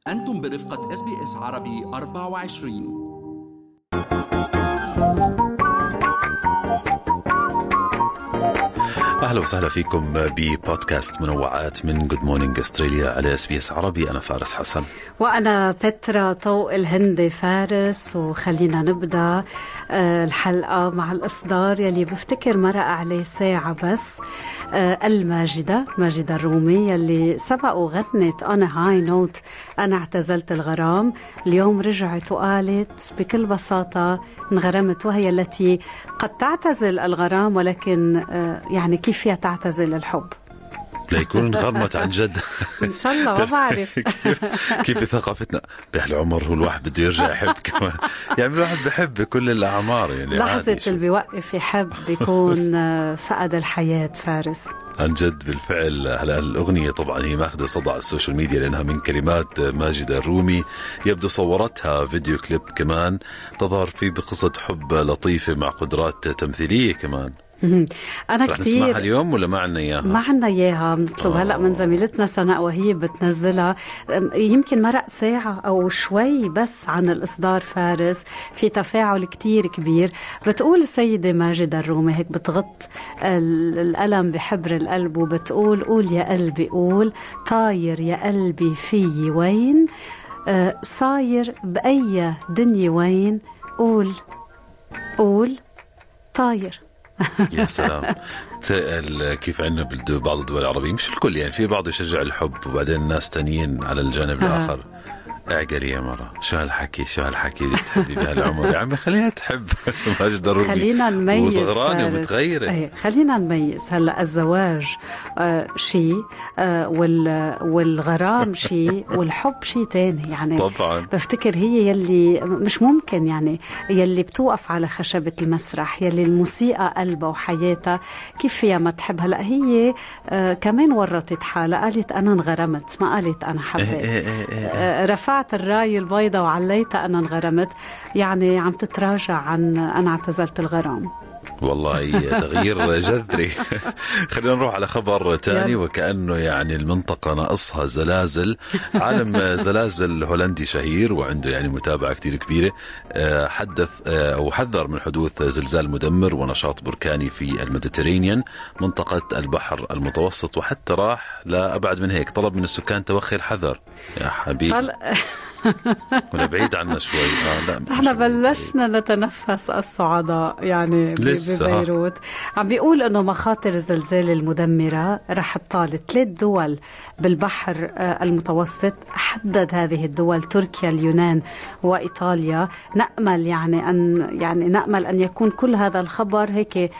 أنتم برفقة SBS عربي 24. أهلا وسهلا فيكم ببودكاست منوعات من Good Morning Australia على SBS عربي. أنا فارس حسن وأنا بترا طوق الهندي فارس. وخلينا نبدأ الحلقة مع الإصدار يلي بفتكر مرق عليه ساعة بس. الماجدة ماجدة الرومي يلي سبق وغنت On a High Note أنا اعتزلت الغرام، اليوم رجعت وقالت بكل بساطة انغرمت، وهي التي قد تعتزل الغرام ولكن يعني كيف فيها تعتزل الحب؟ ليكون غرمت عن جد إن شاء الله. ما بعرف كيف بثقافتنا بهالعمر هو الواحد بده يرجع يحب كمان. يعني الواحد بحب بكل الأعمار، يعني لحظة اللي بيوقف يحب بيكون فقد الحياة. فارس عن جد بالفعل. هلا الأغنية طبعا هي ماخذة صدى على السوشيال ميديا لأنها من كلمات ماجدة الرومي، يبدو صورتها فيديو كليب كمان تظهر فيه بقصة حب لطيفة مع قدرات تمثيلية كمان. أنا رح كتير نسمعها اليوم ولا ما عنا إياها؟ ما عنا إياها، بنطلب هلأ من زميلتنا سناء وهي بتنزلها. يمكن مرق ساعة أو شوي بس عن الإصدار. فارس في تفاعل كتير كبير. بتقول السيدة ماجدة الرومي هيك بتغط الألم بحبر القلب وبتقول قول يا قلبي قول طاير يا قلبي فيي وين، صاير بأي دنيا وين، قول قول طاير. يا سلام. كيف عندنا بعض الدول العربية، مش الكل يعني، في بعض يشجع الحب وبعدين الناس تانيين على الجانب الآخر اعقلي يا مرة، شو هالحكي تحبي بهالعمر يا عمي، خلينا تحب. ماجدة الرومي خلينا نميز وصغرانة ومتغيرة. خلينا نميز. هلا الزواج شيء والغرام شيء والحب شيء تاني. يعني طبعا بفتكر هي يلي مش ممكن، يعني يلي بتوقف على خشبة المسرح، يلي الموسيقى قلبها وحياتها، كيف فيها ما تحب؟ هلا هي كمان ورطت حالها، قالت أنا انغرمت، ما قالت أنا حبيت. رفعت الراية البيضاء وعليتها أنا انغرمت، يعني عم تتراجع عن أنا اعتزلت الغرام. والله تغيير جذري. خلينا نروح على خبر تاني، وكأنه يعني المنطقة ناقصها زلازل. عالم زلازل هولندي شهير وعنده يعني متابعة كتير كبيرة حدث أو حذر من حدوث زلزال مدمر ونشاط بركاني في الميديترينيان منطقة البحر المتوسط، وحتى راح لأبعد من هيك، طلب من السكان توخي الحذر. يا حبيبي ولا بعيد عنا شوي. لا احنا بلشنا نتنفس الصعداء يعني ببيروت. عم بيقول انه مخاطر الزلزال المدمرة رح تطال 3 دول بالبحر المتوسط. حدد هذه الدول تركيا، اليونان وإيطاليا. نأمل نأمل أن يكون كل هذا الخبر هيك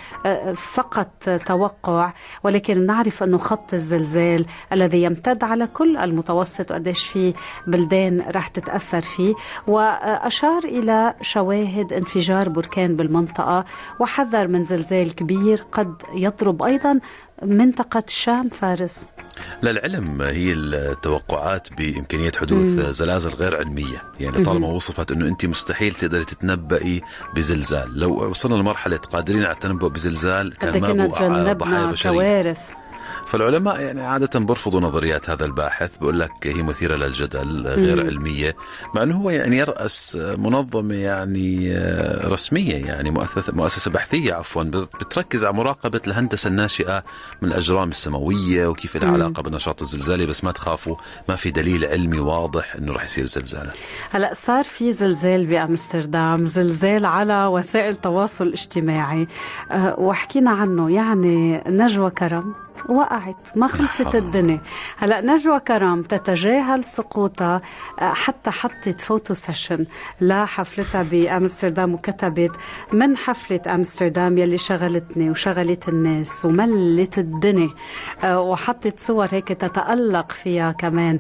فقط توقع، ولكن نعرف أنه خط الزلزال الذي يمتد على كل المتوسط وقديش في بلدان رح تتأثر فيه. وأشار إلى شواهد انفجار بركان بالمنطقة، وحذر من زلزال كبير قد يضرب أيضا منطقة الشام. فارس للعلم هي التوقعات بإمكانية حدوث زلازل غير علمية، يعني طالما وصفت أنه أنت مستحيل تقدري تتنبئي بزلزال. لو وصلنا لمرحلة قادرين على التنبؤ بزلزال كان ما بقى ضحايا بشرية. كوارث. فالعلماء يعني عادة برفضوا نظريات هذا الباحث، بقول لك هي مثيرة للجدل، غير علمية، مع أنه هو يعني يرأس منظمة يعني رسمية، يعني مؤسسة بحثية عفوا، بتركز على مراقبة الهندسة الناشئة من الأجرام السماوية وكيف لها علاقة بالنشاط الزلزالي. بس ما تخافوا، ما في دليل علمي واضح أنه رح يصير زلزال. هلأ صار في زلزال بأمستردام، زلزال على وسائل التواصل الاجتماعي وحكينا عنه. يعني نجوى كرم وقعت، ما خلصت الدنيا. هلأ نجوى كرم تتجاهل سقوطها، حتى حطت فوتو سيشن لحفلتها بأمستردام وكتبت من حفلة أمستردام يلي شغلتني وشغلت الناس وملت الدنيا، وحطت صور هيك تتألق فيها كمان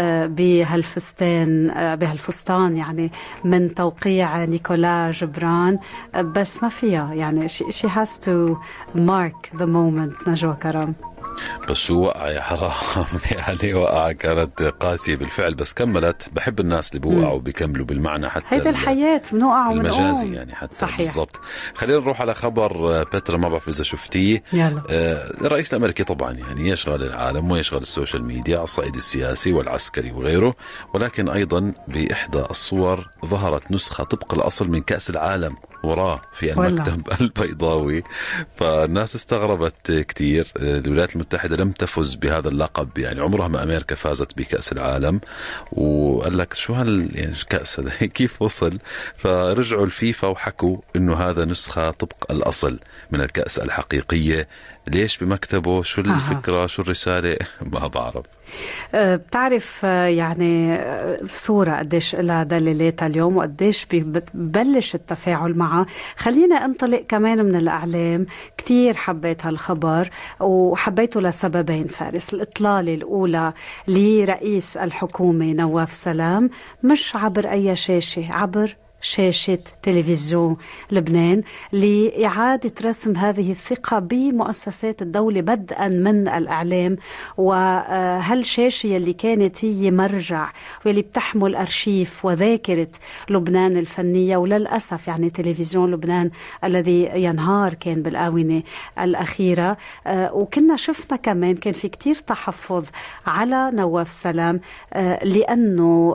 بهالفستان يعني من توقيع نيكولا جبران. بس ما فيها يعني she has to mark the moment. نجوى كرم بس شو وقع يا حرام. يعني وقع كانت قاسية بالفعل، بس كملت. بحب الناس اللي بوقعوا بيكملوا بالمعنى، حتى هيدا الحياة بنوقع المجازي يعني حتى. صحيح. بالضبط. خلينا نروح على خبر بترا، ما بعرف إذا شفتيه. الرئيس الأمريكي طبعا يعني يشغل العالم ويشغل السوشيال ميديا على الصعيد السياسي والعسكري وغيره، ولكن أيضا بإحدى الصور ظهرت نسخة طبق الأصل من كأس العالم وراه في المكتب البيضاوي. فالناس استغربت كتير. الولايات المتحدة لم تفز بهذا اللقب، يعني عمرها ما أمريكا فازت بكأس العالم. وقال لك شو يعني الكأس هذا كيف وصل؟ فرجعوا الفيفا وحكوا إنه هذا نسخة طبق الأصل من الكأس الحقيقية. ليش بمكتبه؟ شو الفكرة؟ شو الرسالة؟ ما بعرف. بتعرف يعني الصورة قديش لها دلالاتها اليوم وقديش ببلش التفاعل معها. خلينا انطلق كمان من الأعلام. كتير حبيت هالخبر وحبيته لسببين فارس. الإطلالة الأولى لرئيس الحكومة نواف سلام مش عبر أي شاشة، عبر شاشة تلفزيون لبنان، لإعادة رسم هذه الثقة بمؤسسات الدولة بدءا من الإعلام. وهالشاشة اللي كانت هي مرجع واللي بتحمل أرشيف وذاكرة لبنان الفنية، وللأسف يعني تلفزيون لبنان الذي ينهار كان بالآونة الأخيرة. وكنا شفنا كمان كان في كتير تحفظ على نواف سلام، لأنه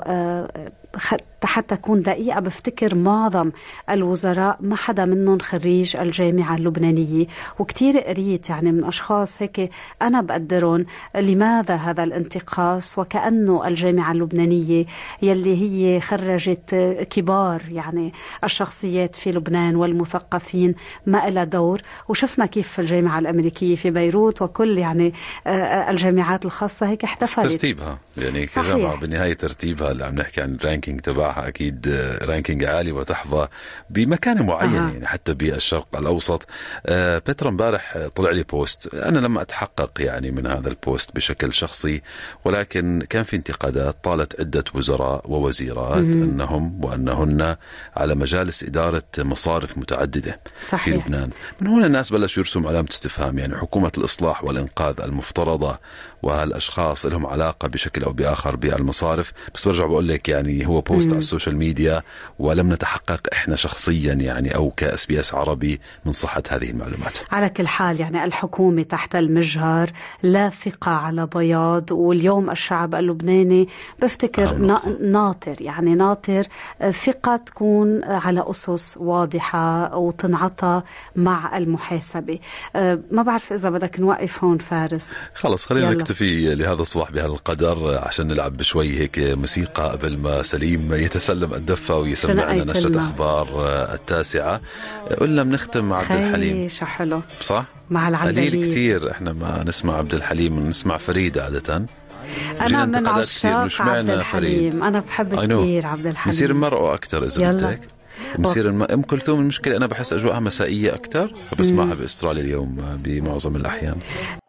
حتى أكون دقيقة بفتكر معظم الوزراء ما حدا منهم خريج الجامعة اللبنانية، وكتير قريت يعني من أشخاص هيك أنا بقدرهم لماذا هذا الانتقاص، وكأنه الجامعة اللبنانية يلي هي خرجت كبار يعني الشخصيات في لبنان والمثقفين ما إلها دور. وشفنا كيف الجامعة الأمريكية في بيروت وكل يعني الجامعات الخاصة هيك احتفلت ترتيبها، يعني كجامعة بالنهاية ترتيبها اللي عم نحكي عن الرانكينج تبعها أكيد رانكينج عالي وتحظى بمكان معين يعني حتى بالشرق الأوسط. بترا امبارح طلع لي بوست، أنا لما أتحقق يعني من هذا البوست بشكل شخصي، ولكن كان في انتقادات طالت عدة وزراء ووزيرات أنهم وأنهن على مجالس إدارة مصارف متعددة في لبنان. من هنا الناس بلشوا يرسم علامة استفهام، يعني حكومة الإصلاح والإنقاذ المفترضة وهالأشخاص لهم علاقة بشكل أو بآخر بالمصارف. بس برجع بقول لك يعني هو بوست على السوشيال ميديا، ولم نتحقق إحنا شخصيا يعني أو كSBS عربي من صحة هذه المعلومات. على كل حال يعني الحكومة تحت المجهر، لا ثقة على بياض. واليوم الشعب اللبناني بفتكر ناطر، يعني ناطر ثقة تكون على أسس واضحة وتنعطى مع المحاسبة. ما بعرف إذا بدك نوقف هون فارس. خلص خلينا نكتفي لهذا الصباح بهالقدر عشان نلعب بشوي هيك موسيقى قبل ما سليم يتسلم الدفة ويسمعنا نشرة أخبار 9. قلنا بنختم مع عبد الحليم. حلو صح؟ مع العندليب. قليل كتير احنا ما نسمع عبد الحليم، نسمع فريد عادة. أنا من عشاق عبد الحليم، أنا بحب كتير عبد الحليم. نصير مرقه أكتر إذا بدك. نصير أم كلثوم المشكلة أنا بحس أجواءها مسائية أكتر، فبسمعها بأستراليا اليوم بمعظم الأحيان.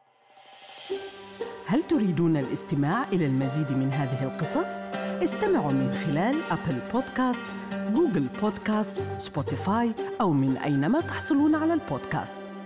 هل تريدون الاستماع إلى المزيد من هذه القصص؟ استمعوا من خلال أبل بودكاست، جوجل بودكاست، سبوتيفاي أو من أينما تحصلون على البودكاست.